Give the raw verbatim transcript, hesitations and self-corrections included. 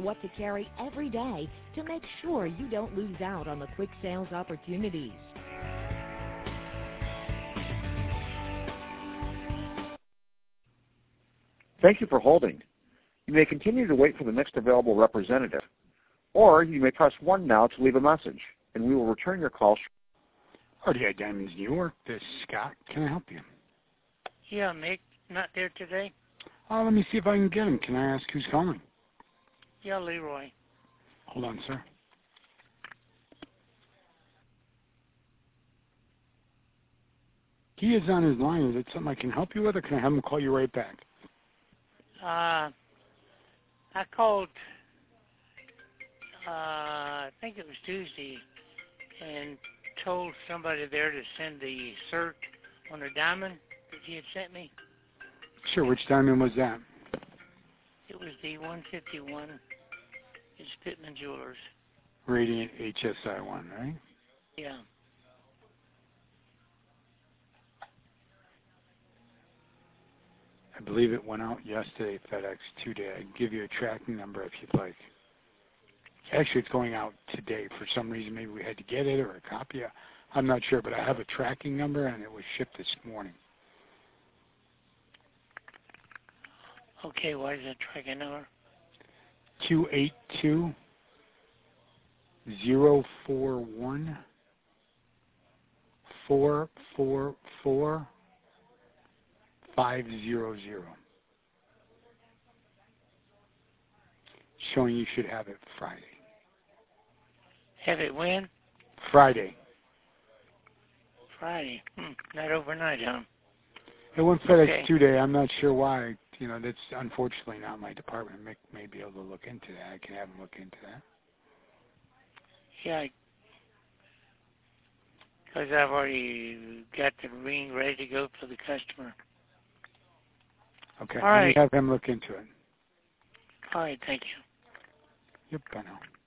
what to carry every day to make sure you don't lose out on the quick sales opportunities. Thank you for holding. You may continue to wait for the next available representative, or you may press one now to leave a message, and we will return your call. R D I Diamonds, New York. This is Scott. Can I help you? Yeah, Mick, not there today? Uh, let me see if I can get him. Can I ask who's calling? Yeah, Leroy. Hold on, sir. He is on his line. Is it something I can help you with, or can I have him call you right back? Uh, I called, uh, I think it was Tuesday, and told somebody there to send the cert on the diamond that he had sent me. Sure. Which diamond was that? It was the one fifty-one. It's Pittman Jewelers. Radiant H S I one, right? Yeah. I believe it went out yesterday, FedEx two-day. I can give you a tracking number if you'd like. Actually, it's going out today. For some reason, maybe we had to get it or a copy. I'm not sure, but I have a tracking number, and it was shipped this morning. Okay, what is that tracking number? two eight two, zero four one, four four four, five zero zero. Showing you should have it Friday. Have it when? Friday. Friday. Hmm. Not overnight, huh? It went FedEx Okay. two-day. I'm not sure why. You know, that's unfortunately not my department. Mick may be able to look into that. I can have him look into that. Yeah, because I've already got the ring ready to go for the customer. Okay. All Let me right. have him look into it. All right, thank you. Yep, I know.